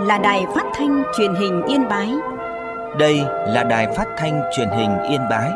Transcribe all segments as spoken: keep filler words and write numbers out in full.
là Đài Phát thanh Truyền hình Yên Bái. Đây là Đài Phát thanh Truyền hình Yên Bái.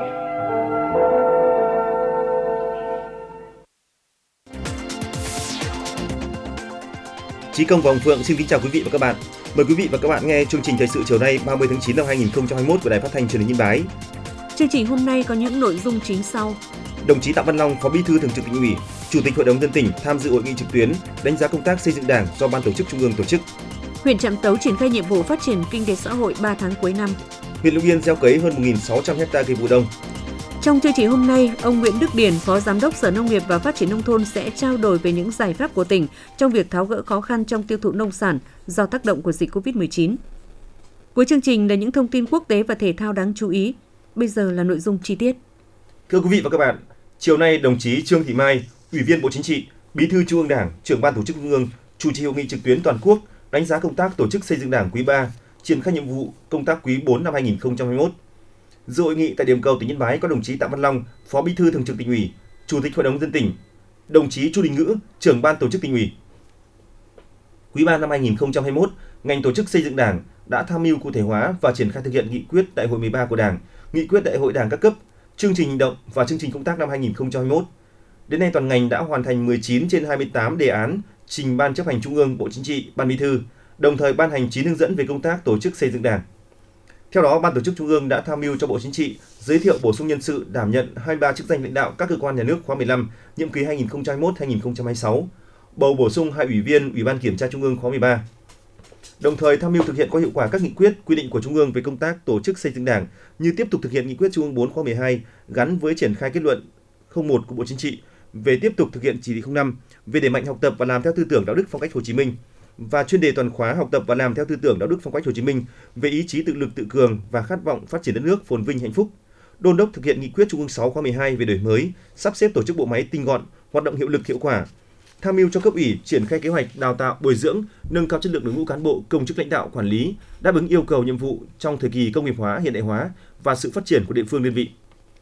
Chí Công và Hồng Phượng xin kính chào quý vị và các bạn. Mời quý vị và các bạn nghe chương trình thời sự chiều nay ba mươi tháng chín năm hai nghìn không trăm hai mươi mốt của Đài Phát thanh Truyền hình Yên Bái. Chương trình hôm nay có những nội dung chính sau. Đồng chí Tạ Văn Long, Phó Bí thư Thường trực Tỉnh ủy, Chủ tịch Hội đồng nhân dân tỉnh tham dự hội nghị trực tuyến đánh giá công tác xây dựng Đảng do Ban Tổ chức Trung ương tổ chức. Huyện Trạm Tấu triển khai nhiệm vụ phát triển kinh tế xã hội ba tháng cuối năm. Huyện Lục Yên gieo cấy hơn một nghìn sáu trăm héc ta cây vụ đông. Trong chương trình hôm nay, ông Nguyễn Đức Điển, Phó Giám đốc Sở Nông nghiệp và Phát triển Nông thôn sẽ trao đổi về những giải pháp của tỉnh trong việc tháo gỡ khó khăn trong tiêu thụ nông sản do tác động của dịch covid mười chín. Cuối chương trình là những thông tin quốc tế và thể thao đáng chú ý. Bây giờ là nội dung chi tiết. Thưa quý vị và các bạn, chiều nay đồng chí Trương Thị Mai, Ủy viên Bộ Chính trị, Bí thư Trung ương Đảng, Trưởng Ban Tổ chức Trung ương chủ trì hội nghị trực tuyến toàn quốc đánh giá công tác tổ chức xây dựng Đảng quý ba, triển khai nhiệm vụ công tác quý bốn năm hai nghìn không trăm hai mươi mốt. Dự hội nghị tại điểm cầu tỉnh Yên Bái có đồng chí Tạ Văn Long, Phó Bí thư Thường trực Tỉnh ủy, Chủ tịch Hội đồng nhân dân tỉnh, đồng chí Chu Đình Ngữ, Trưởng Ban Tổ chức Tỉnh ủy. Quý ba năm hai nghìn không trăm hai mươi mốt, ngành tổ chức xây dựng Đảng đã tham mưu cụ thể hóa và triển khai thực hiện nghị quyết Đại hội mười ba của Đảng, nghị quyết Đại hội Đảng các cấp, chương trình hành động và chương trình công tác năm hai nghìn không trăm hai mươi mốt. Đến nay toàn ngành đã hoàn thành mười chín trên hai mươi tám đề án trình Ban Chấp hành Trung ương, Bộ Chính trị, Ban Bí thư, đồng thời ban hành chín hướng dẫn về công tác tổ chức xây dựng Đảng. Theo đó, Ban Tổ chức Trung ương đã tham mưu cho Bộ Chính trị giới thiệu bổ sung nhân sự đảm nhận hai mươi ba chức danh lãnh đạo các cơ quan nhà nước khóa mười lăm, nhiệm kỳ hai nghìn không trăm hai mươi mốt đến hai nghìn không trăm hai mươi sáu, bầu bổ sung hai ủy viên Ủy ban Kiểm tra Trung ương khóa mười ba. Đồng thời tham mưu thực hiện có hiệu quả các nghị quyết, quy định của Trung ương về công tác tổ chức xây dựng Đảng như tiếp tục thực hiện nghị quyết Trung ương bốn khóa mười hai gắn với triển khai kết luận không một của Bộ Chính trị về tiếp tục thực hiện chỉ thị không năm về đẩy mạnh học tập và làm theo tư tưởng đạo đức phong cách Hồ Chí Minh và chuyên đề toàn khóa học tập và làm theo tư tưởng đạo đức phong cách Hồ Chí Minh về ý chí tự lực tự cường và khát vọng phát triển đất nước phồn vinh hạnh phúc. Đôn đốc thực hiện nghị quyết Trung ương sáu khóa mười hai về đổi mới, sắp xếp tổ chức bộ máy tinh gọn, hoạt động hiệu lực hiệu quả. Tham mưu cho cấp ủy triển khai kế hoạch đào tạo, bồi dưỡng, nâng cao chất lượng đội ngũ cán bộ, công chức lãnh đạo, quản lý, đáp ứng yêu cầu nhiệm vụ trong thời kỳ công nghiệp hóa, hiện đại hóa và sự phát triển của địa phương đơn vị.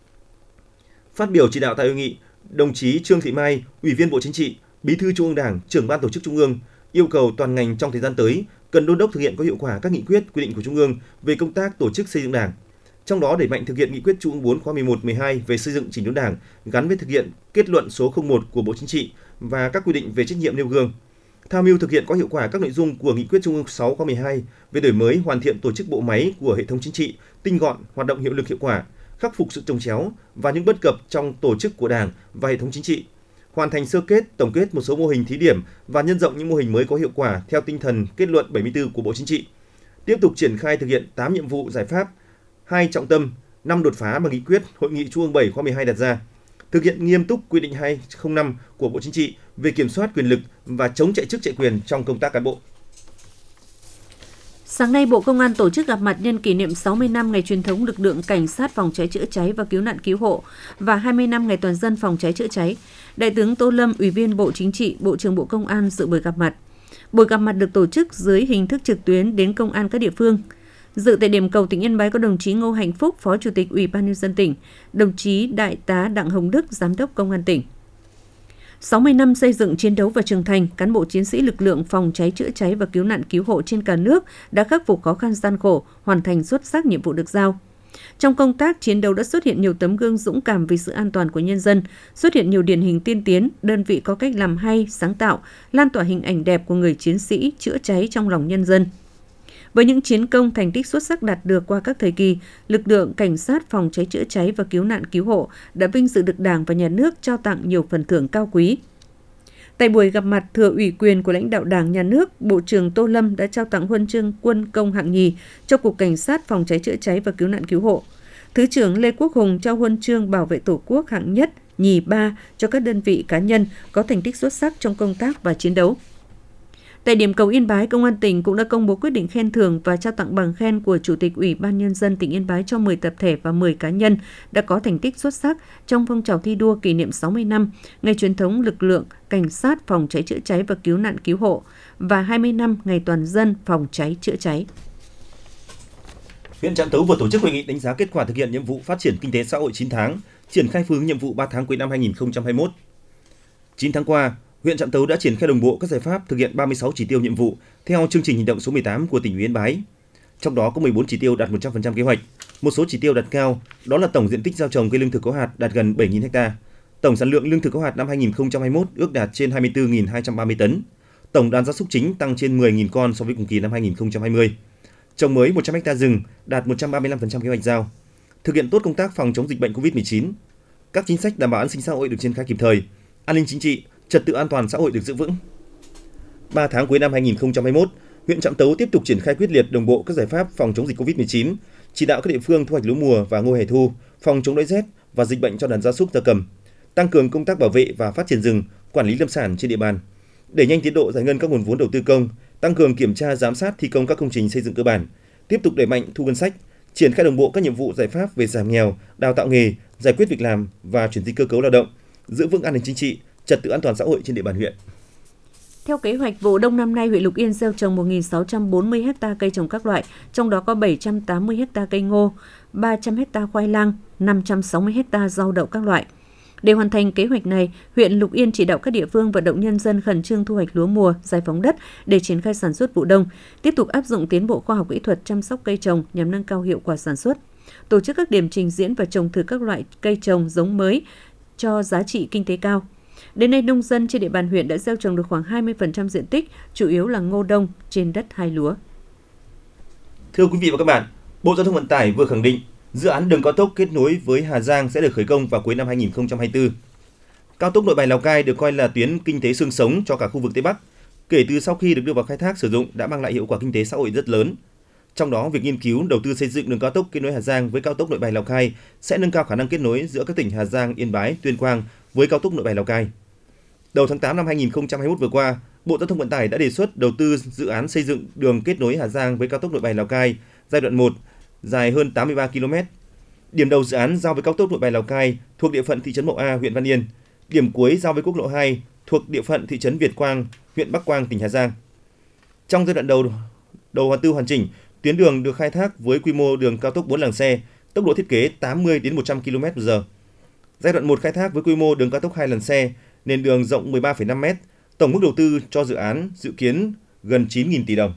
Phát biểu chỉ đạo tại hội nghị, đồng chí Trương Thị Mai, Ủy viên Bộ Chính trị, Bí thư Trung ương Đảng, Trưởng Ban Tổ chức Trung ương yêu cầu toàn ngành trong thời gian tới cần đôn đốc thực hiện có hiệu quả các nghị quyết, quy định của Trung ương về công tác tổ chức xây dựng Đảng. Trong đó đẩy mạnh thực hiện nghị quyết Trung ương bốn khóa mười một, mười hai về xây dựng chỉnh đốn Đảng gắn với thực hiện kết luận số không một của Bộ Chính trị và các quy định về trách nhiệm nêu gương. Tham mưu thực hiện có hiệu quả các nội dung của nghị quyết Trung ương sáu khóa mười hai về đổi mới, hoàn thiện tổ chức bộ máy của hệ thống chính trị, tinh gọn, hoạt động hiệu lực hiệu quả, khắc phục sự chồng chéo và những bất cập trong tổ chức của Đảng và hệ thống chính trị. Hoàn thành sơ kết, tổng kết một số mô hình thí điểm và nhân rộng những mô hình mới có hiệu quả theo tinh thần kết luận bảy mươi tư của Bộ Chính trị. Tiếp tục triển khai thực hiện tám nhiệm vụ giải pháp, hai trọng tâm, năm đột phá mà nghị quyết Hội nghị Trung ương bảy khóa mười hai đặt ra. Thực hiện nghiêm túc quy định hai không năm của Bộ Chính trị về kiểm soát quyền lực và chống chạy chức chạy quyền trong công tác cán bộ. Sáng nay, Bộ Công an tổ chức gặp mặt nhân kỷ niệm sáu mươi năm ngày truyền thống lực lượng cảnh sát phòng cháy chữa cháy và cứu nạn cứu hộ và hai mươi năm ngày toàn dân phòng cháy chữa cháy. Đại tướng Tô Lâm, Ủy viên Bộ Chính trị, Bộ trưởng Bộ Công an dự buổi gặp mặt. Buổi gặp mặt được tổ chức dưới hình thức trực tuyến đến công an các địa phương. Dự tại điểm cầu tỉnh Yên Bái có đồng chí Ngô Hạnh Phúc, Phó Chủ tịch Ủy ban nhân dân tỉnh, đồng chí Đại tá Đặng Hồng Đức, Giám đốc Công an tỉnh. sáu mươi năm xây dựng, chiến đấu và trưởng thành, cán bộ chiến sĩ lực lượng phòng cháy chữa cháy và cứu nạn cứu hộ trên cả nước đã khắc phục khó khăn gian khổ, hoàn thành xuất sắc nhiệm vụ được giao. Trong công tác chiến đấu đã xuất hiện nhiều tấm gương dũng cảm vì sự an toàn của nhân dân, xuất hiện nhiều điển hình tiên tiến, đơn vị có cách làm hay, sáng tạo, lan tỏa hình ảnh đẹp của người chiến sĩ chữa cháy trong lòng nhân dân. Với những chiến công thành tích xuất sắc đạt được qua các thời kỳ, lực lượng cảnh sát phòng cháy chữa cháy và cứu nạn cứu hộ đã vinh dự được Đảng và Nhà nước trao tặng nhiều phần thưởng cao quý. Tại buổi gặp mặt, thừa ủy quyền của lãnh đạo Đảng, Nhà nước, Bộ trưởng Tô Lâm đã trao tặng huân chương Quân công hạng nhì cho Cục Cảnh sát phòng cháy chữa cháy và cứu nạn cứu hộ. Thứ trưởng Lê Quốc Hùng trao huân chương Bảo vệ Tổ quốc hạng nhất, nhì, ba cho các đơn vị cá nhân có thành tích xuất sắc trong công tác và chiến đấu. Tại điểm cầu Yên Bái, Công an tỉnh cũng đã công bố quyết định khen thưởng và trao tặng bằng khen của Chủ tịch Ủy ban Nhân dân tỉnh Yên Bái cho mười tập thể và mười cá nhân đã có thành tích xuất sắc trong phong trào thi đua kỷ niệm sáu mươi năm ngày truyền thống lực lượng cảnh sát phòng cháy chữa cháy và cứu nạn cứu hộ và hai mươi năm ngày toàn dân phòng cháy chữa cháy. Huyện Trạm Tấu vừa tổ chức hội nghị đánh giá kết quả thực hiện nhiệm vụ phát triển kinh tế xã hội chín tháng, triển khai phương hướng nhiệm vụ ba tháng cuối năm hai nghìn không trăm hai mươi mốt. chín tháng qua, huyện Trạm Tấu đã triển khai đồng bộ các giải pháp thực hiện ba mươi sáu chỉ tiêu nhiệm vụ theo chương trình hành động số mười tám của tỉnh ủy Yên Bái. Trong đó có mười bốn chỉ tiêu đạt một trăm phần trăm kế hoạch, một số chỉ tiêu đạt cao, đó là tổng diện tích gieo trồng cây lương thực có hạt đạt gần bảy nghìn ha, tổng sản lượng lương thực có hạt năm hai nghìn không trăm hai mươi mốt ước đạt trên hai mươi tư nghìn hai trăm ba mươi tấn, tổng đàn gia súc chính tăng trên mười nghìn con so với cùng kỳ năm hai nghìn không trăm hai mươi. Trồng mới một trăm ha rừng đạt một trăm ba mươi lăm phần trăm kế hoạch giao. Thực hiện tốt công tác phòng chống dịch bệnh covid mười chín. Các chính sách đảm bảo an sinh xã hội được triển khai kịp thời, an ninh chính trị, trật tự an toàn xã hội được giữ vững. ba tháng cuối năm hai nghìn không trăm hai mươi mốt, huyện Trạm Tấu tiếp tục triển khai quyết liệt đồng bộ các giải pháp phòng chống dịch covid mười chín, chỉ đạo các địa phương thu hoạch lúa mùa và ngô hè thu, phòng chống đói rét và dịch bệnh cho đàn gia súc gia cầm, tăng cường công tác bảo vệ và phát triển rừng, quản lý lâm sản trên địa bàn, đẩy nhanh tiến độ giải ngân các nguồn vốn đầu tư công, tăng cường kiểm tra giám sát thi công các công trình xây dựng cơ bản, tiếp tục đẩy mạnh thu ngân sách, triển khai đồng bộ các nhiệm vụ giải pháp về giảm nghèo, đào tạo nghề, giải quyết việc làm và chuyển dịch cơ cấu lao động, giữ vững an ninh chính trị, trật tự an toàn xã hội trên địa bàn huyện. Theo kế hoạch, vụ đông năm nay, huyện Lục Yên gieo trồng một nghìn sáu trăm bốn mươi ha cây trồng các loại, trong đó có bảy trăm tám mươi ha cây ngô, ba trăm ha khoai lang, năm trăm sáu mươi ha rau đậu các loại. Để hoàn thành kế hoạch này, huyện Lục Yên chỉ đạo các địa phương vận động nhân dân khẩn trương thu hoạch lúa mùa, giải phóng đất để triển khai sản xuất vụ đông, tiếp tục áp dụng tiến bộ khoa học kỹ thuật chăm sóc cây trồng nhằm nâng cao hiệu quả sản xuất. Tổ chức các điểm trình diễn và trồng thử các loại cây trồng giống mới cho giá trị kinh tế cao. Đến nay, nông dân trên địa bàn huyện đã gieo trồng được khoảng hai mươi phần trăm diện tích, chủ yếu là ngô đông trên đất hai lúa. Thưa quý vị và các bạn, Bộ Giao thông Vận tải vừa khẳng định dự án đường cao tốc kết nối với Hà Giang sẽ được khởi công vào cuối năm hai nghìn không trăm hai mươi tư. Cao tốc Nội Bài Lào Cai được coi là tuyến kinh tế xương sống cho cả khu vực Tây Bắc. Kể từ sau khi được đưa vào khai thác sử dụng đã mang lại hiệu quả kinh tế xã hội rất lớn. Trong đó, việc nghiên cứu đầu tư xây dựng đường cao tốc kết nối Hà Giang với cao tốc Nội Bài Lào Cai sẽ nâng cao khả năng kết nối giữa các tỉnh Hà Giang, Yên Bái, Tuyên Quang với cao tốc Nội Bài Lào Cai. Đầu tháng tám năm hai nghìn không trăm hai mươi mốt vừa qua, Bộ Giao thông Vận tải đã đề xuất đầu tư dự án xây dựng đường kết nối Hà Giang với cao tốc Nội Bài Lào Cai giai đoạn một dài hơn tám mươi ba ki lô mét. Điểm đầu dự án giao với cao tốc Nội Bài Lào Cai thuộc địa phận thị trấn Mậu A, huyện Văn Yên. Điểm cuối giao với quốc lộ hai thuộc địa phận thị trấn Việt Quang, huyện Bắc Quang, tỉnh Hà Giang. Trong giai đoạn đầu đầu hoàn tư hoàn chỉnh, tuyến đường được khai thác với quy mô đường cao tốc bốn làn xe, tốc độ thiết kế tám mươi đến một trăm ki lô mét trên giờ. Giai đoạn một khai thác với quy mô đường cao tốc hai làn xe, nền đường rộng mười ba phẩy năm mét, tổng mức đầu tư cho dự án dự kiến gần chín nghìn tỷ đồng.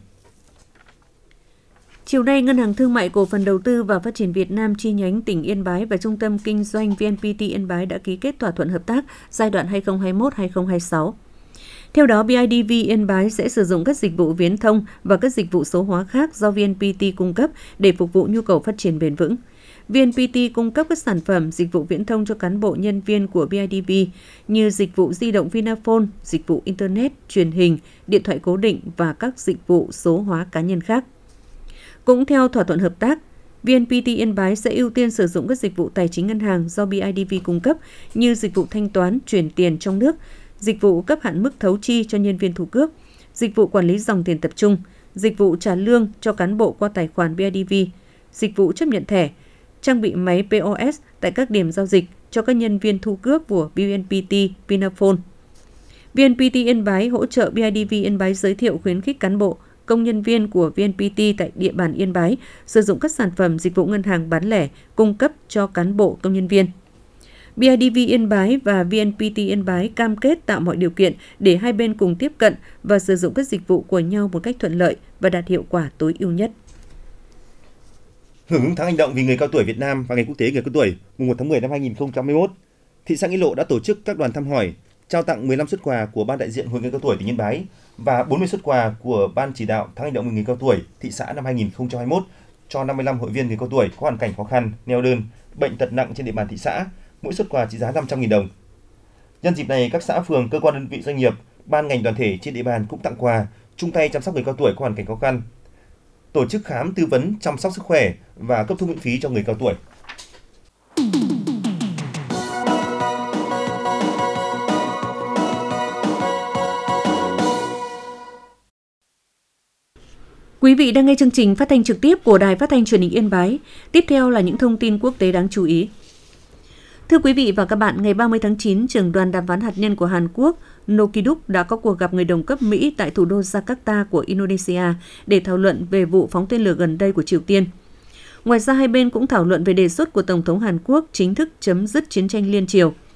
Chiều nay, Ngân hàng Thương mại Cổ phần Đầu tư và Phát triển Việt Nam chi nhánh tỉnh Yên Bái và Trung tâm Kinh doanh vê en pê tê Yên Bái đã ký kết thỏa thuận hợp tác giai đoạn hai nghìn không trăm hai mươi mốt đến hai nghìn không trăm hai mươi sáu. Theo đó, bê i đê vê Yên Bái sẽ sử dụng các dịch vụ viễn thông và các dịch vụ số hóa khác do vê en pê tê cung cấp để phục vụ nhu cầu phát triển bền vững. vê en pê tê cung cấp các sản phẩm, dịch vụ viễn thông cho cán bộ nhân viên của bê i đê vê như dịch vụ di động Vinaphone, dịch vụ Internet, truyền hình, điện thoại cố định và các dịch vụ số hóa cá nhân khác. Cũng theo thỏa thuận hợp tác, vê en pê tê Yên Bái sẽ ưu tiên sử dụng các dịch vụ tài chính ngân hàng do bê i đê vê cung cấp như dịch vụ thanh toán, chuyển tiền trong nước, dịch vụ cấp hạn mức thấu chi cho nhân viên thủ cước, dịch vụ quản lý dòng tiền tập trung, dịch vụ trả lương cho cán bộ qua tài khoản bê i đê vê, dịch vụ chấp nhận thẻ, trang bị máy pê o ét tại các điểm giao dịch cho các nhân viên thu cước của vê en pê tê Vinaphone. vê en pê tê Yên Bái hỗ trợ bê i đê vê Yên Bái giới thiệu khuyến khích cán bộ, công nhân viên của vê en pê tê tại địa bàn Yên Bái sử dụng các sản phẩm dịch vụ ngân hàng bán lẻ cung cấp cho cán bộ, công nhân viên. bê i đê vê Yên Bái và vê en pê tê Yên Bái cam kết tạo mọi điều kiện để hai bên cùng tiếp cận và sử dụng các dịch vụ của nhau một cách thuận lợi và đạt hiệu quả tối ưu nhất. Hưởng ứng tháng hành động vì người cao tuổi Việt Nam và Ngày Quốc tế người cao tuổi mùng một tháng mười năm hai nghìn không trăm hai mươi mốt, thị xã Nghĩa Lộ đã tổ chức các đoàn thăm hỏi, trao tặng mười lăm suất quà của Ban đại diện Hội người cao tuổi tỉnh Yên Bái và bốn mươi suất quà của Ban chỉ đạo tháng hành động vì người cao tuổi thị xã năm hai nghìn không trăm hai mươi mốt cho năm mươi lăm hội viên người cao tuổi có hoàn cảnh khó khăn, neo đơn, bệnh tật nặng trên địa bàn thị xã, mỗi suất quà trị giá năm trăm nghìn đồng. Nhân dịp này, các xã phường, cơ quan đơn vị doanh nghiệp, ban ngành đoàn thể trên địa bàn cũng tặng quà, chung tay chăm sóc người cao tuổi có hoàn cảnh khó khăn, tổ chức khám tư vấn chăm sóc sức khỏe và cấp thuốc miễn phí cho người cao tuổi. Quý vị đang nghe chương trình phát thanh trực tiếp của Đài Phát thanh Truyền hình Yên Bái. Tiếp theo là những thông tin quốc tế đáng chú ý. Thưa quý vị và các bạn, ngày ba mươi tháng chín, trưởng đoàn đàm phán hạt nhân của Hàn Quốc Nokiduk đã có cuộc gặp người đồng cấp Mỹ tại thủ đô Jakarta của Indonesia để thảo luận về vụ phóng tên lửa gần đây của Triều Tiên. Ngoài ra, hai bên cũng thảo luận về đề xuất của Tổng thống Hàn Quốc chính thức chấm dứt chiến tranh liên Triều.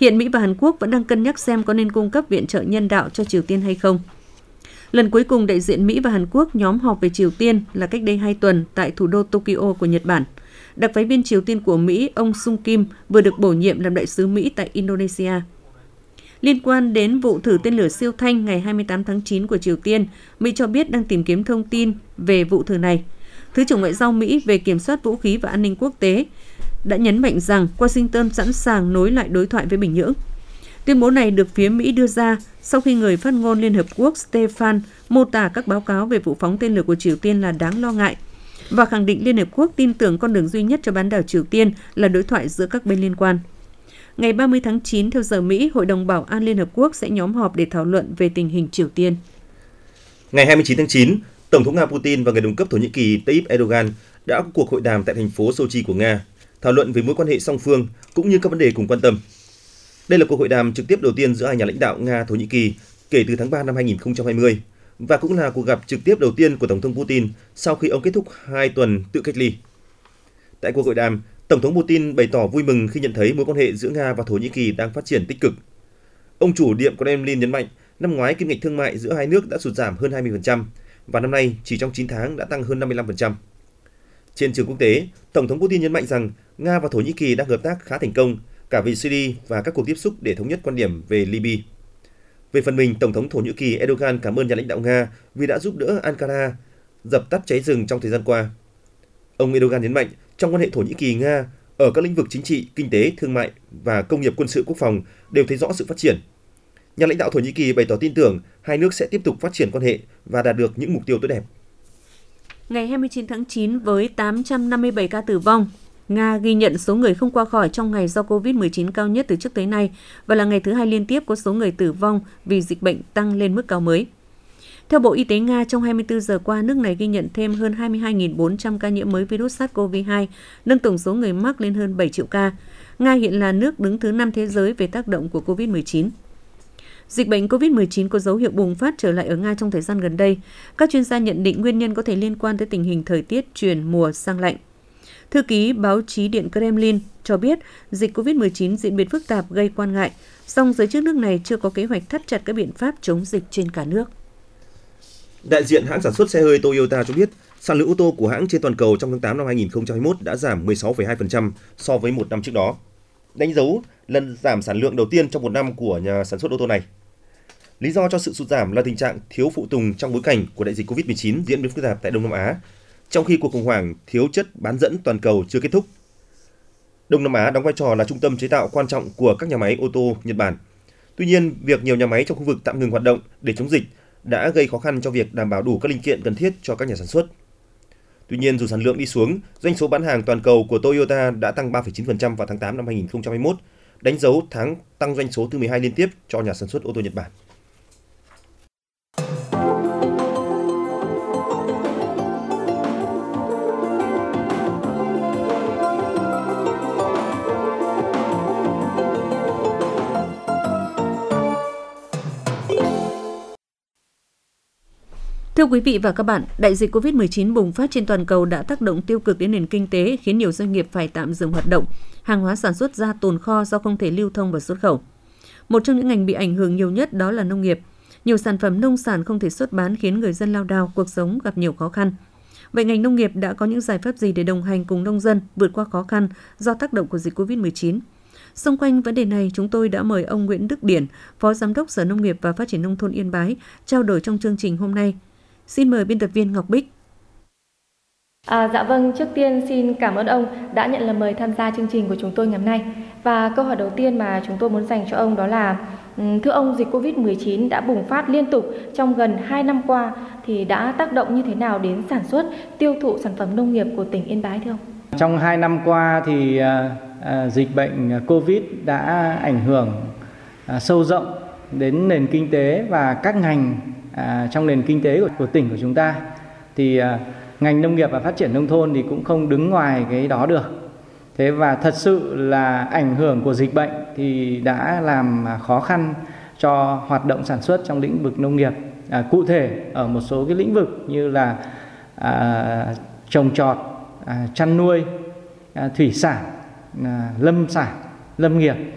Hiện Mỹ và Hàn Quốc vẫn đang cân nhắc xem có nên cung cấp viện trợ nhân đạo cho Triều Tiên hay không. Lần cuối cùng đại diện Mỹ và Hàn Quốc nhóm họp về Triều Tiên là cách đây hai tuần tại thủ đô Tokyo của Nhật Bản. Đặc phái viên Triều Tiên của Mỹ, ông Sung Kim, vừa được bổ nhiệm làm đại sứ Mỹ tại Indonesia. Liên quan đến vụ thử tên lửa siêu thanh ngày hai mươi tám tháng chín của Triều Tiên, Mỹ cho biết đang tìm kiếm thông tin về vụ thử này. Thứ trưởng Ngoại giao Mỹ về kiểm soát vũ khí và an ninh quốc tế đã nhấn mạnh rằng Washington sẵn sàng nối lại đối thoại với Bình Nhưỡng. Tuyên bố này được phía Mỹ đưa ra sau khi người phát ngôn Liên Hợp Quốc Stefan mô tả các báo cáo về vụ phóng tên lửa của Triều Tiên là đáng lo ngại và khẳng định Liên Hợp Quốc tin tưởng con đường duy nhất cho bán đảo Triều Tiên là đối thoại giữa các bên liên quan. Ngày ba mươi tháng chín, theo giờ Mỹ, Hội đồng Bảo an Liên Hợp Quốc sẽ nhóm họp để thảo luận về tình hình Triều Tiên. Ngày hai mươi chín tháng chín, Tổng thống Nga Putin và người đồng cấp Thổ Nhĩ Kỳ Tayyip Erdogan đã có cuộc hội đàm tại thành phố Sochi của Nga, thảo luận về mối quan hệ song phương cũng như các vấn đề cùng quan tâm. Đây là cuộc hội đàm trực tiếp đầu tiên giữa hai nhà lãnh đạo Nga-Thổ Nhĩ Kỳ kể từ tháng ba năm hai nghìn không trăm hai mươi và cũng là cuộc gặp trực tiếp đầu tiên của Tổng thống Putin sau khi ông kết thúc hai tuần tự cách ly. Tại cuộc hội đàm, Tổng thống Putin bày tỏ vui mừng khi nhận thấy mối quan hệ giữa Nga và Thổ Nhĩ Kỳ đang phát triển tích cực. Ông chủ Điện Kremlin nhấn mạnh, năm ngoái kim ngạch thương mại giữa hai nước đã sụt giảm hơn hai mươi phần trăm và năm nay chỉ trong chín tháng đã tăng hơn năm mươi lăm phần trăm. Trên trường quốc tế, Tổng thống Putin nhấn mạnh rằng Nga và Thổ Nhĩ Kỳ đang hợp tác khá thành công cả về Syria và các cuộc tiếp xúc để thống nhất quan điểm về Libya. Về phần mình, Tổng thống Thổ Nhĩ Kỳ Erdogan cảm ơn nhà lãnh đạo Nga vì đã giúp đỡ Ankara dập tắt cháy rừng trong thời gian qua. Ông Erdogan nhấn mạnh, trong quan hệ Thổ Nhĩ Kỳ-Nga, ở các lĩnh vực chính trị, kinh tế, thương mại và công nghiệp quân sự quốc phòng đều thấy rõ sự phát triển. Nhà lãnh đạo Thổ Nhĩ Kỳ bày tỏ tin tưởng hai nước sẽ tiếp tục phát triển quan hệ và đạt được những mục tiêu tốt đẹp. Ngày hai mươi chín tháng chín, với tám trăm năm mươi bảy ca tử vong, Nga ghi nhận số người không qua khỏi trong ngày do covid mười chín cao nhất từ trước tới nay và là ngày thứ hai liên tiếp có số người tử vong vì dịch bệnh tăng lên mức cao mới. Theo Bộ Y tế Nga, trong hai mươi tư giờ qua, nước này ghi nhận thêm hơn hai mươi hai nghìn bốn trăm ca nhiễm mới virus SARS-xê o vê hai, nâng tổng số người mắc lên hơn bảy triệu ca. Nga hiện là nước đứng thứ năm thế giới về tác động của covid mười chín. Dịch bệnh covid mười chín có dấu hiệu bùng phát trở lại ở Nga trong thời gian gần đây. Các chuyên gia nhận định nguyên nhân có thể liên quan tới tình hình thời tiết chuyển mùa sang lạnh. Thư ký báo chí Điện Kremlin cho biết dịch covid mười chín diễn biến phức tạp gây quan ngại, song giới chức nước này chưa có kế hoạch thắt chặt các biện pháp chống dịch trên cả nước. Đại diện hãng sản xuất xe hơi Toyota cho biết, sản lượng ô tô của hãng trên toàn cầu trong tháng tám năm hai nghìn không trăm hai mươi mốt đã giảm mười sáu phẩy hai phần trăm so với một năm trước đó, đánh dấu lần giảm sản lượng đầu tiên trong một năm của nhà sản xuất ô tô này. Lý do cho sự sụt giảm là tình trạng thiếu phụ tùng trong bối cảnh của đại dịch covid mười chín diễn biến phức tạp tại Đông Nam Á, trong khi cuộc khủng hoảng thiếu chất bán dẫn toàn cầu chưa kết thúc. Đông Nam Á đóng vai trò là trung tâm chế tạo quan trọng của các nhà máy ô tô Nhật Bản. Tuy nhiên, việc nhiều nhà máy trong khu vực tạm ngừng hoạt động để chống dịch đã gây khó khăn cho việc đảm bảo đủ các linh kiện cần thiết cho các nhà sản xuất. Tuy nhiên, dù sản lượng đi xuống, doanh số bán hàng toàn cầu của Toyota đã tăng ba phẩy chín phần trăm vào tháng tám năm hai nghìn không trăm hai mươi mốt, đánh dấu tháng tăng doanh số thứ mười hai liên tiếp cho nhà sản xuất ô tô Nhật Bản. Thưa quý vị và các bạn, đại dịch covid mười chín bùng phát trên toàn cầu đã tác động tiêu cực đến nền kinh tế, khiến nhiều doanh nghiệp phải tạm dừng hoạt động, hàng hóa sản xuất ra tồn kho do không thể lưu thông và xuất khẩu. Một trong những ngành bị ảnh hưởng nhiều nhất đó là nông nghiệp. Nhiều sản phẩm nông sản không thể xuất bán khiến người dân lao đao, cuộc sống gặp nhiều khó khăn. Vậy ngành nông nghiệp đã có những giải pháp gì để đồng hành cùng nông dân vượt qua khó khăn do tác động của dịch covid mười chín? Xung quanh vấn đề này, chúng tôi đã mời ông Nguyễn Đức Điển, Phó Giám đốc Sở Nông nghiệp và Phát triển Nông thôn Yên Bái, trao đổi trong chương trình hôm nay. Xin mời biên tập viên Ngọc Bích. À, dạ vâng, trước tiên xin cảm ơn ông đã nhận lời mời tham gia chương trình của chúng tôi ngày hôm nay. Và câu hỏi đầu tiên mà chúng tôi muốn dành cho ông đó là, thưa ông, dịch covid mười chín đã bùng phát liên tục trong gần hai năm qua thì đã tác động như thế nào đến sản xuất, tiêu thụ sản phẩm nông nghiệp của tỉnh Yên Bái thưa ông? Trong hai năm qua thì à, à, dịch bệnh Covid đã ảnh hưởng à, sâu rộng đến nền kinh tế và các ngành À, trong nền kinh tế của, của tỉnh của chúng ta. Thì à, ngành nông nghiệp và phát triển nông thôn thì cũng không đứng ngoài cái đó được. Thế và thật sự là ảnh hưởng của dịch bệnh thì đã làm khó khăn cho hoạt động sản xuất trong lĩnh vực nông nghiệp. À, cụ thể ở một số cái lĩnh vực như là à, trồng trọt, à, chăn nuôi, à, thủy sản, à, lâm sản, lâm nghiệp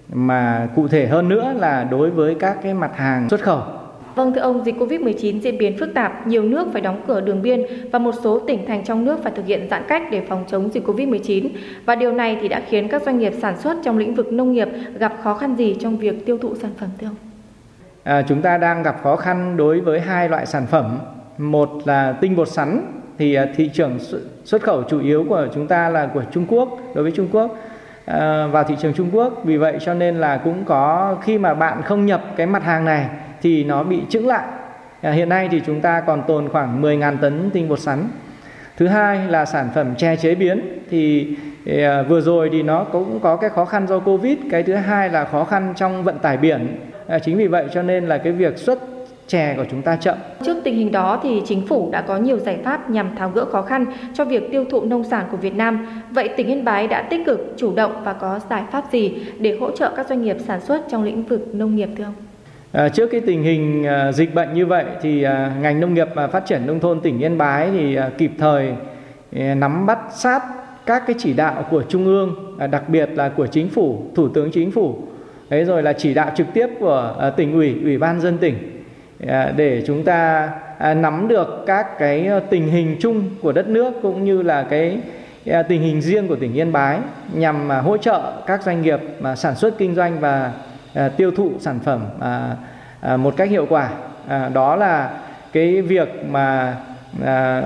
mà cụ thể hơn nữa là đối với các cái mặt hàng xuất khẩu. Vâng, thưa ông, dịch Covid mười chín diễn biến phức tạp, nhiều nước phải đóng cửa đường biên và một số tỉnh thành trong nước phải thực hiện giãn cách để phòng chống dịch Covid mười chín. Và điều này thì đã khiến các doanh nghiệp sản xuất trong lĩnh vực nông nghiệp gặp khó khăn gì trong việc tiêu thụ sản phẩm thưa ông? À, chúng ta đang gặp khó khăn đối với hai loại sản phẩm. Một là tinh bột sắn, thì thị trường xuất khẩu chủ yếu của chúng ta là của Trung Quốc, đối với Trung Quốc à, vào thị trường Trung Quốc. Vì vậy cho nên là cũng có khi mà bạn không nhập cái mặt hàng này thì nó bị chững lại. À, hiện nay thì chúng ta còn tồn khoảng mười nghìn tấn tinh bột sắn. Thứ hai là sản phẩm chè chế biến, thì à, vừa rồi thì nó cũng có cái khó khăn do Covid. Cái thứ hai là khó khăn trong vận tải biển. À, chính vì vậy cho nên là cái việc xuất chè của chúng ta chậm. Trước tình hình đó thì chính phủ đã có nhiều giải pháp nhằm tháo gỡ khó khăn cho việc tiêu thụ nông sản của Việt Nam. Vậy tỉnh Yên Bái đã tích cực, chủ động và có giải pháp gì để hỗ trợ các doanh nghiệp sản xuất trong lĩnh vực nông nghiệp thưa ông? À, trước cái tình hình à, dịch bệnh như vậy thì à, ngành nông nghiệp và phát triển nông thôn tỉnh Yên Bái thì à, kịp thời à, nắm bắt sát các cái chỉ đạo của Trung ương, à, đặc biệt là của Chính phủ, Thủ tướng Chính phủ, đấy rồi là chỉ đạo trực tiếp của à, tỉnh ủy, Ủy ban nhân dân tỉnh, à, để chúng ta à, nắm được các cái tình hình chung của đất nước cũng như là cái à, tình hình riêng của tỉnh Yên Bái nhằm à, hỗ trợ các doanh nghiệp mà sản xuất kinh doanh và À, tiêu thụ sản phẩm à, à, một cách hiệu quả. À, đó là cái việc mà à,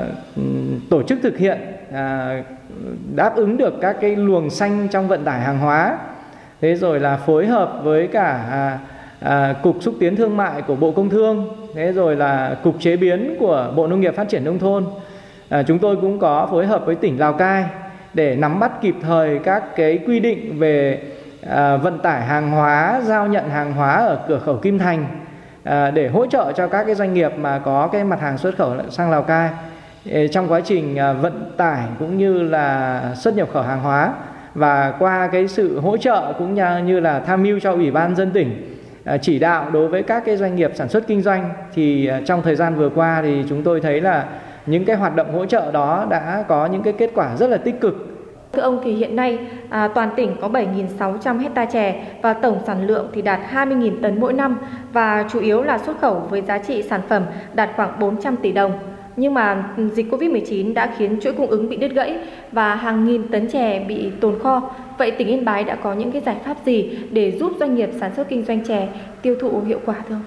tổ chức thực hiện à, đáp ứng được các cái luồng xanh trong vận tải hàng hóa. Thế rồi là phối hợp với cả à, à, Cục Xúc tiến Thương mại của Bộ Công Thương, thế rồi là Cục Chế biến của Bộ Nông nghiệp Phát triển Nông thôn. À, chúng tôi cũng có phối hợp với tỉnh Lào Cai để nắm bắt kịp thời các cái quy định về À, vận tải hàng hóa, giao nhận hàng hóa ở cửa khẩu Kim Thành à, để hỗ trợ cho các cái doanh nghiệp mà có cái mặt hàng xuất khẩu sang Lào Cai e, trong quá trình à, vận tải cũng như là xuất nhập khẩu hàng hóa. Và qua cái sự hỗ trợ cũng như, như là tham mưu cho Ủy ban nhân dân tỉnh à, chỉ đạo đối với các cái doanh nghiệp sản xuất kinh doanh thì à, trong thời gian vừa qua thì chúng tôi thấy là những cái hoạt động hỗ trợ đó đã có những cái kết quả rất là tích cực. Thưa ông, thì hiện nay à, toàn tỉnh có bảy nghìn sáu trăm hecta chè và tổng sản lượng thì đạt hai mươi nghìn tấn mỗi năm và chủ yếu là xuất khẩu với giá trị sản phẩm đạt khoảng bốn trăm tỷ đồng. Nhưng mà dịch Covid mười chín đã khiến chuỗi cung ứng bị đứt gãy và hàng nghìn tấn chè bị tồn kho. Vậy tỉnh Yên Bái đã có những cái giải pháp gì để giúp doanh nghiệp sản xuất kinh doanh chè tiêu thụ hiệu quả thưa ông?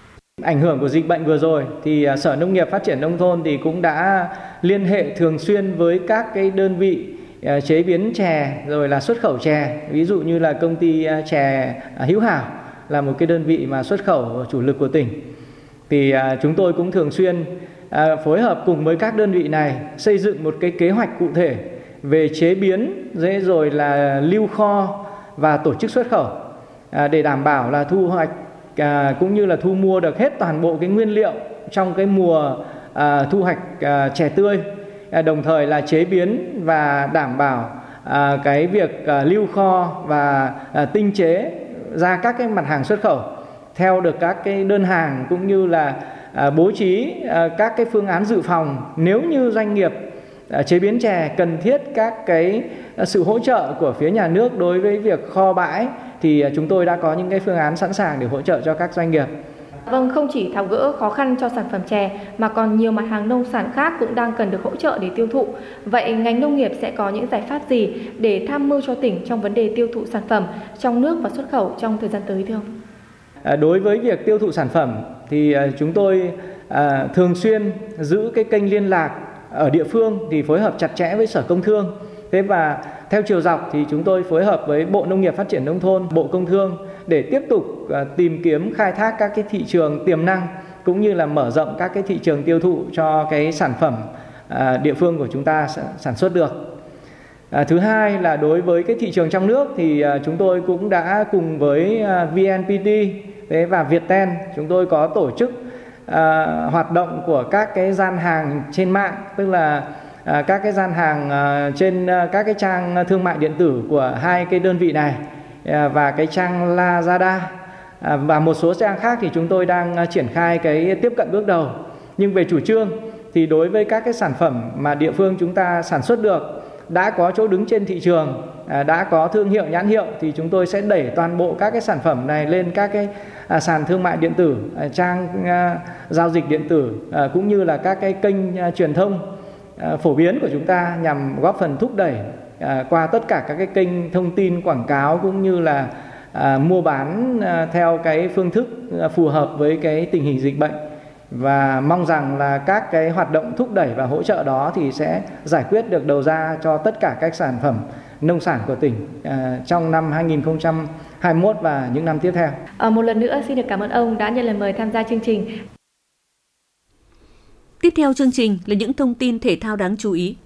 Ảnh hưởng của dịch bệnh vừa rồi thì Sở Nông nghiệp Phát triển Nông thôn thì cũng đã liên hệ thường xuyên với các cái đơn vị chế biến chè rồi là xuất khẩu chè, ví dụ như là công ty chè Hữu Hảo là một cái đơn vị mà xuất khẩu chủ lực của tỉnh. Thì chúng tôi cũng thường xuyên phối hợp cùng với các đơn vị này xây dựng một cái kế hoạch cụ thể về chế biến rồi là lưu kho và tổ chức xuất khẩu để đảm bảo là thu hoạch cũng như là thu mua được hết toàn bộ cái nguyên liệu trong cái mùa thu hoạch chè tươi. Đồng thời là chế biến và đảm bảo à, cái việc à, lưu kho và à, tinh chế ra các cái mặt hàng xuất khẩu theo được các cái đơn hàng cũng như là à, bố trí à, các cái phương án dự phòng nếu như doanh nghiệp à, chế biến chè cần thiết các cái à, sự hỗ trợ của phía nhà nước đối với việc kho bãi thì à, chúng tôi đã có những cái phương án sẵn sàng để hỗ trợ cho các doanh nghiệp. Vâng, không chỉ tháo gỡ khó khăn cho sản phẩm chè mà còn nhiều mặt hàng nông sản khác cũng đang cần được hỗ trợ để tiêu thụ. Vậy ngành nông nghiệp sẽ có những giải pháp gì để tham mưu cho tỉnh trong vấn đề tiêu thụ sản phẩm trong nước và xuất khẩu trong thời gian tới thưa ông? À, đối với việc tiêu thụ sản phẩm thì à, chúng tôi à, thường xuyên giữ cái kênh liên lạc ở địa phương thì phối hợp chặt chẽ với Sở Công Thương. Thế và theo chiều dọc thì chúng tôi phối hợp với Bộ Nông nghiệp Phát triển Nông thôn, Bộ Công Thương để tiếp tục uh, tìm kiếm khai thác các cái thị trường tiềm năng cũng như là mở rộng các cái thị trường tiêu thụ cho cái sản phẩm uh, địa phương của chúng ta sản xuất được. Uh, thứ hai là đối với cái thị trường trong nước thì uh, chúng tôi cũng đã cùng với uh, vê en pê tê thế và Viettel chúng tôi có tổ chức uh, hoạt động của các cái gian hàng trên mạng, tức là À, các cái gian hàng à, trên à, các cái trang thương mại điện tử của hai cái đơn vị này à, và cái trang Lazada à, và một số trang khác thì chúng tôi đang à, triển khai cái tiếp cận bước đầu. Nhưng về chủ trương thì đối với các cái sản phẩm mà địa phương chúng ta sản xuất được đã có chỗ đứng trên thị trường, đã có thương hiệu nhãn hiệu thì chúng tôi sẽ đẩy toàn bộ các cái sản phẩm này lên các cái sàn thương mại điện tử, trang giao dịch điện tử cũng như là các cái kênh truyền thông phổ biến của chúng ta nhằm góp phần thúc đẩy qua tất cả các cái kênh thông tin quảng cáo cũng như là mua bán theo cái phương thức phù hợp với cái tình hình dịch bệnh. Và mong rằng là các cái hoạt động thúc đẩy và hỗ trợ đó thì sẽ giải quyết được đầu ra cho tất cả các sản phẩm nông sản của tỉnh uh, trong năm hai nghìn không trăm hai mươi mốt và những năm tiếp theo. À, một lần nữa xin được cảm ơn ông đã nhận lời mời tham gia chương trình. Tiếp theo chương trình là những thông tin thể thao đáng chú ý.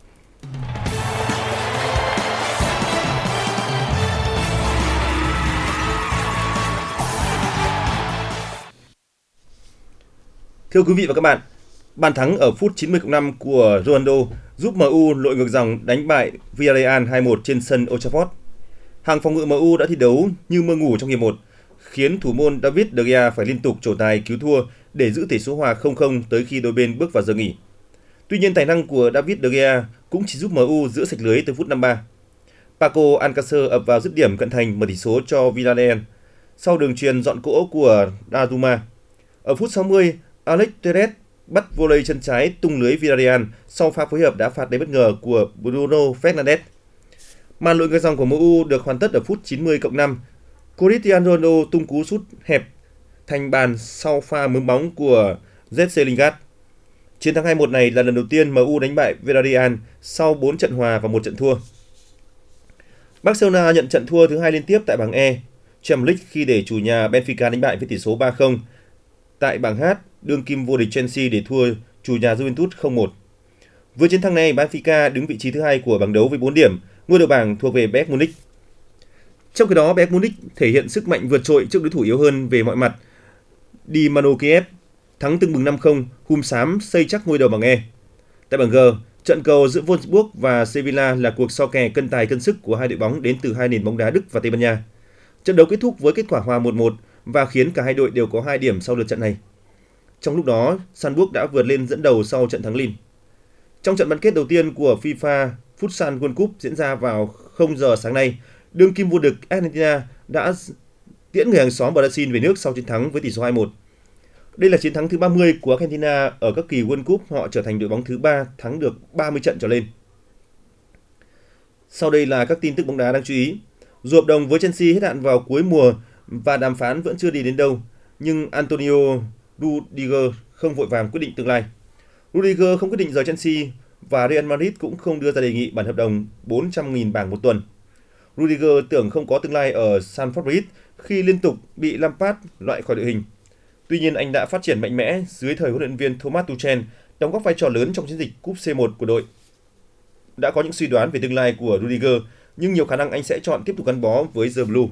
Thưa quý vị và các bạn, bàn thắng ở phút chín mươi cộng năm của Ronaldo giúp em u lội ngược dòng đánh bại Villarreal hai một trên sân Old Trafford. Hàng phòng ngự em u đã thi đấu như mơ ngủ trong hiệp một, khiến thủ môn David De Gea phải liên tục trổ tài cứu thua để giữ tỷ số hòa không không tới khi đôi bên bước vào giờ nghỉ. Tuy nhiên tài năng của David De Gea cũng chỉ giúp em u giữ sạch lưới tới phút năm mươi ba. Paco Alcácer ập vào dứt điểm cận thành mở tỷ số cho Villarreal sau đường chuyền dọn cỗ của Donnarumma. Ở phút sáu mươi, Alex Telles bắt volley chân trái tung lưới Villarreal sau pha phối hợp đá phạt đầy bất ngờ của Bruno Fernandes. Màn lội ngược dòng của em u được hoàn tất ở phút chín mươi cộng năm. Cristiano Ronaldo tung cú sút hẹp thành bàn sau pha mướm bóng của Jesse Lingard. Chiến thắng hai một này là lần đầu tiên em u đánh bại Villarreal sau bốn trận hòa và một trận thua. Barcelona nhận trận thua thứ hai liên tiếp tại bảng E Champions League khi để chủ nhà Benfica đánh bại với tỷ số ba không. Tại bảng H, đương kim vô địch Chelsea để thua chủ nhà Juventus không một. Với chiến thắng này, Benfica đứng vị trí thứ hai của bảng đấu với bốn điểm, ngôi đầu bảng thuộc về Bayern Munich. Trong khi đó, Bayern Munich thể hiện sức mạnh vượt trội trước đối thủ yếu hơn về mọi mặt. Dynamo Kiev thắng tưng bừng năm không, hùm xám xây chắc ngôi đầu bảng E. Tại bảng G, trận cầu giữa Wolfsburg và Sevilla là cuộc so kè cân tài cân sức của hai đội bóng đến từ hai nền bóng đá Đức và Tây Ban Nha. Trận đấu kết thúc với kết quả hòa một một và khiến cả hai đội đều có hai điểm sau lượt trận này. Trong lúc đó, Salzburg đã vượt lên dẫn đầu sau trận thắng Lille. Trong trận bán kết đầu tiên của FIFA Futsal World Cup diễn ra vào không giờ sáng nay, đương kim vô địch Argentina đã tiễn người hàng xóm Brazil về nước sau chiến thắng với tỷ số hai một. Đây là chiến thắng thứ ba mươi của Argentina ở các kỳ World Cup, họ trở thành đội bóng thứ ba thắng được ba mươi trận trở lên. Sau đây là các tin tức bóng đá đáng chú ý. Dù hợp đồng với Chelsea hết hạn vào cuối mùa và đàm phán vẫn chưa đi đến đâu, nhưng Antonio Rudiger không vội vàng quyết định tương lai. Rudiger không quyết định rời Chelsea và Real Madrid cũng không đưa ra đề nghị bản hợp đồng bốn trăm nghìn bảng một tuần. Rudiger tưởng không có tương lai ở Stamford Bridge khi liên tục bị Lampard loại khỏi đội hình. Tuy nhiên anh đã phát triển mạnh mẽ dưới thời huấn luyện viên Thomas Tuchel, đóng góp vai trò lớn trong chiến dịch Cúp xê một của đội. Đã có những suy đoán về tương lai của Rudiger, nhưng nhiều khả năng anh sẽ chọn tiếp tục gắn bó với The Blue.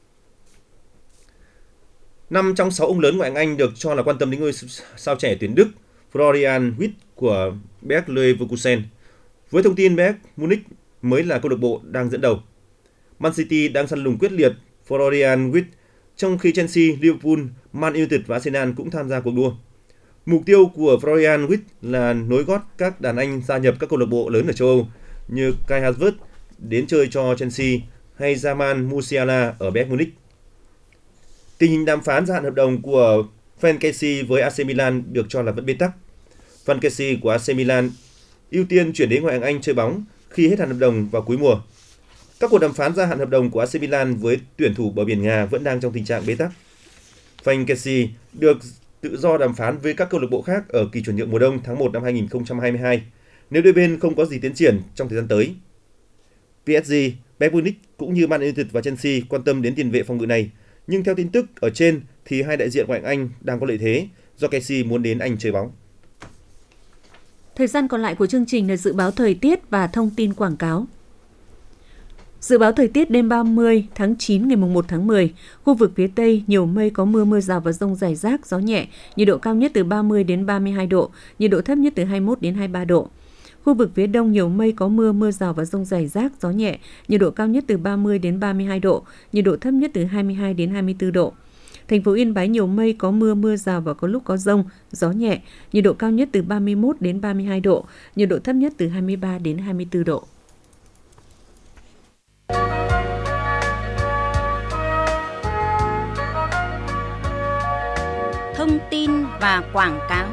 Năm trong sáu ông lớn ngoại hạng Anh được cho là quan tâm đến ngôi sao trẻ tuyển Đức Florian Wirtz của Bayer Leverkusen. Với thông tin Bayern Munich mới là câu lạc bộ đang dẫn đầu. Man City đang săn lùng quyết liệt Florian Wirtz, trong khi Chelsea, Liverpool, Man United và Arsenal cũng tham gia cuộc đua. Mục tiêu của Florian Wirtz là nối gót các đàn anh gia nhập các câu lạc bộ lớn ở châu Âu như Kai Havertz đến chơi cho Chelsea hay Jamal Musiala ở Bayern Munich. Tình hình đàm phán gia hạn hợp đồng của Frank Kessie với a xê Milan được cho là vẫn bế tắc. Frank Kessie của a xê Milan ưu tiên chuyển đến ngoại hạng Anh chơi bóng khi hết hạn hợp đồng vào cuối mùa. Các cuộc đàm phán gia hạn hợp đồng của a xê Milan với tuyển thủ bờ biển Nga vẫn đang trong tình trạng bế tắc. Frank Kessie được tự do đàm phán với các câu lạc bộ khác ở kỳ chuyển nhượng mùa đông tháng một năm hai nghìn không trăm hai mươi hai nếu đôi bên không có gì tiến triển trong thời gian tới. pê ét giê, Bayern Munich cũng như Man United và Chelsea quan tâm đến tiền vệ phòng ngự này, nhưng theo tin tức ở trên thì hai đại diện ngoại hạng Anh đang có lợi thế do Kessie muốn đến Anh chơi bóng. Thời gian còn lại của chương trình là dự báo thời tiết và thông tin quảng cáo. Dự báo thời tiết đêm ba mươi tháng chín ngày mùng một tháng mười, khu vực phía Tây nhiều mây có mưa mưa rào và dông rải rác, gió nhẹ, nhiệt độ cao nhất từ ba mươi đến ba mươi hai độ, nhiệt độ thấp nhất từ hai mươi mốt đến hai mươi ba độ. Khu vực phía Đông nhiều mây có mưa mưa rào và dông rải rác, gió nhẹ, nhiệt độ cao nhất từ ba mươi đến ba mươi hai độ, nhiệt độ thấp nhất từ hai mươi hai đến hai mươi tư độ. Thành phố Yên Bái nhiều mây có mưa mưa rào và có lúc có dông, gió nhẹ, nhiệt độ cao nhất từ ba mươi mốt đến ba mươi hai độ, nhiệt độ thấp nhất từ hai mươi ba đến hai mươi tư độ. và quảng cáo.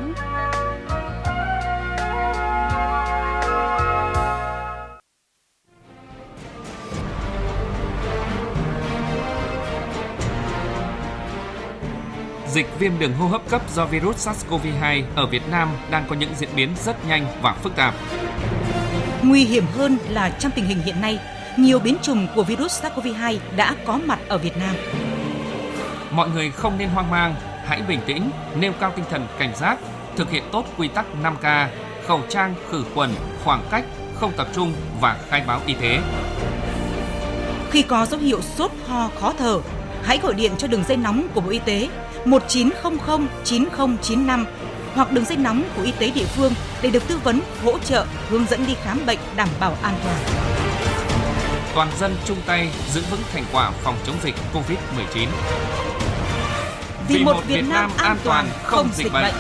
Dịch viêm đường hô hấp cấp do virus SARS-xê o vê hai ở Việt Nam đang có những diễn biến rất nhanh và phức tạp. Nguy hiểm hơn là trong tình hình hiện nay, nhiều biến chủng của virus SARS-xê o vê hai đã có mặt ở Việt Nam. Mọi người không nên hoang mang, hãy bình tĩnh, nêu cao tinh thần cảnh giác, thực hiện tốt quy tắc năm K, khẩu trang, khử khuẩn, khoảng cách, không tập trung và khai báo y tế. Khi có dấu hiệu sốt, ho, khó thở, hãy gọi điện cho đường dây nóng của Bộ Y tế một chín không không chín không chín năm hoặc đường dây nóng của y tế địa phương để được tư vấn, hỗ trợ, hướng dẫn đi khám bệnh đảm bảo an toàn. Toàn dân chung tay giữ vững thành quả phòng chống dịch covid mười chín. Vì, Vì một Việt, Việt Nam an toàn không dịch bệnh. bệnh.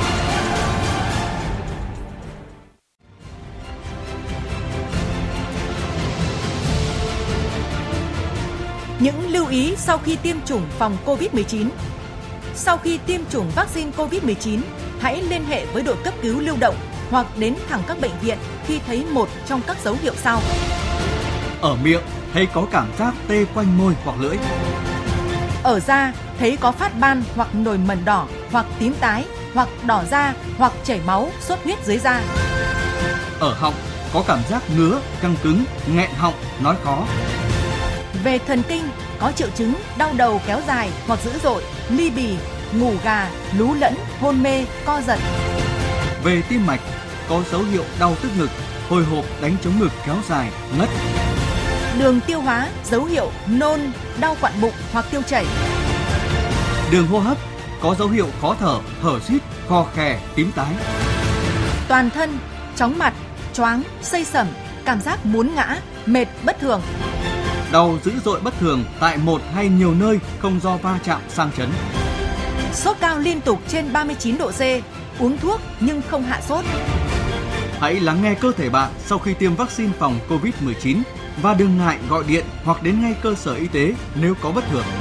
Những lưu ý sau khi tiêm chủng phòng covid mười chín. Sau khi tiêm chủng vaccine covid mười chín, hãy liên hệ với đội cấp cứu lưu động hoặc đến thẳng các bệnh viện khi thấy một trong các dấu hiệu sau. Ở miệng thấy có cảm giác tê quanh môi hoặc lưỡi. Ở da thấy có phát ban hoặc nổi mẩn đỏ hoặc tím tái hoặc đỏ da hoặc chảy máu, xuất huyết dưới da. Ở họng có cảm giác ngứa, căng cứng, nghẹn họng, nói khó. Về thần kinh có triệu chứng đau đầu kéo dài hoặc dữ dội, ly bì, ngủ gà, lú lẫn, hôn mê, co giật. Về tim mạch có dấu hiệu đau tức ngực, hồi hộp, đánh trống ngực kéo dài, ngất. Đường tiêu hóa dấu hiệu nôn, đau quặn bụng hoặc tiêu chảy. Đường hô hấp có dấu hiệu khó thở, thở rít, khò khè, tím tái. Toàn thân chóng mặt, choáng, xây sẩm, cảm giác muốn ngã, mệt bất thường. Đau dữ dội bất thường tại một hay nhiều nơi không do va chạm sang chấn. Sốt cao liên tục trên ba mươi chín độ C, uống thuốc nhưng không hạ sốt. Hãy lắng nghe cơ thể bạn sau khi tiêm vaccine phòng covid mười chín và đừng ngại gọi điện hoặc đến ngay cơ sở y tế nếu có bất thường.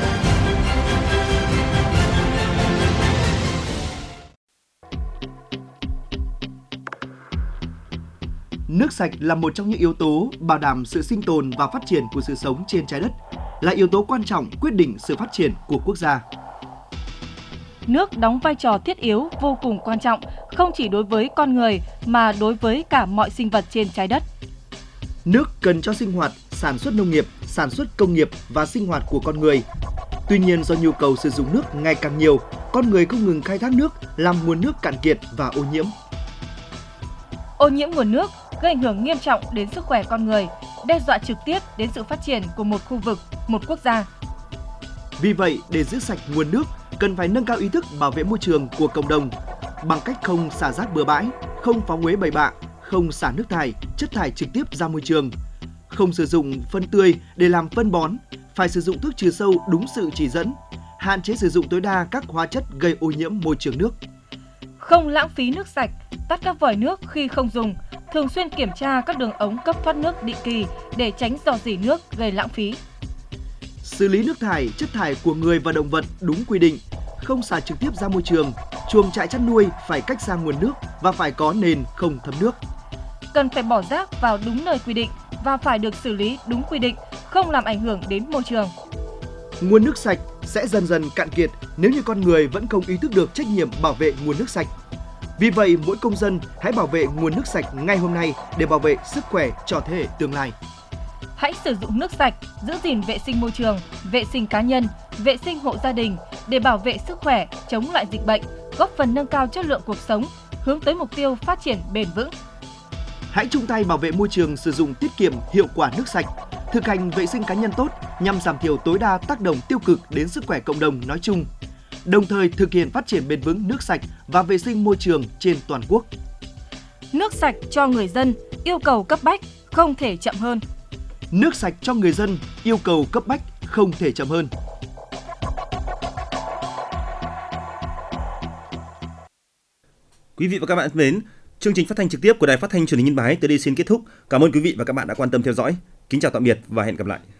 Nước sạch là một trong những yếu tố bảo đảm sự sinh tồn và phát triển của sự sống trên trái đất, là yếu tố quan trọng quyết định sự phát triển của quốc gia. Nước đóng vai trò thiết yếu vô cùng quan trọng, không chỉ đối với con người mà đối với cả mọi sinh vật trên trái đất. Nước cần cho sinh hoạt, sản xuất nông nghiệp, sản xuất công nghiệp và sinh hoạt của con người. Tuy nhiên, do nhu cầu sử dụng nước ngày càng nhiều, con người không ngừng khai thác nước, làm nguồn nước cạn kiệt và ô nhiễm. Ô nhiễm nguồn nước gây ảnh hưởng nghiêm trọng đến sức khỏe con người, đe dọa trực tiếp đến sự phát triển của một khu vực, một quốc gia. Vì vậy, để giữ sạch nguồn nước, cần phải nâng cao ý thức bảo vệ môi trường của cộng đồng bằng cách không xả rác bừa bãi, không phóng uế bậy bạ, không xả nước thải, chất thải trực tiếp ra môi trường, không sử dụng phân tươi để làm phân bón, phải sử dụng thuốc trừ sâu đúng sự chỉ dẫn, hạn chế sử dụng tối đa các hóa chất gây ô nhiễm môi trường nước. Không lãng phí nước sạch, tắt các vòi nước khi không dùng, thường xuyên kiểm tra các đường ống cấp thoát nước định kỳ để tránh rò rỉ nước gây lãng phí. Xử lý nước thải, chất thải của người và động vật đúng quy định, không xả trực tiếp ra môi trường. Chuồng trại chăn nuôi phải cách xa nguồn nước và phải có nền không thấm nước. Cần phải bỏ rác vào đúng nơi quy định và phải được xử lý đúng quy định, không làm ảnh hưởng đến môi trường. Nguồn nước sạch sẽ dần dần cạn kiệt nếu như con người vẫn không ý thức được trách nhiệm bảo vệ nguồn nước sạch. Vì vậy, mỗi công dân hãy bảo vệ nguồn nước sạch ngay hôm nay để bảo vệ sức khỏe cho thế hệ tương lai. Hãy sử dụng nước sạch, giữ gìn vệ sinh môi trường, vệ sinh cá nhân, vệ sinh hộ gia đình để bảo vệ sức khỏe, chống lại dịch bệnh, góp phần nâng cao chất lượng cuộc sống, hướng tới mục tiêu phát triển bền vững. Hãy chung tay bảo vệ môi trường, sử dụng tiết kiệm hiệu quả nước sạch, thực hành vệ sinh cá nhân tốt nhằm giảm thiểu tối đa tác động tiêu cực đến sức khỏe cộng đồng nói chung, đồng thời thực hiện phát triển bền vững nước sạch và vệ sinh môi trường trên toàn quốc. Nước sạch cho người dân, yêu cầu cấp bách, không thể chậm hơn. Nước sạch cho người dân, yêu cầu cấp bách, không thể chậm hơn. Quý vị và các bạn thân mến, chương trình phát thanh trực tiếp của Đài Phát thanh Truyền hình Yên Bái tới đây xin kết thúc. Cảm ơn quý vị và các bạn đã quan tâm theo dõi. Kính chào tạm biệt và hẹn gặp lại.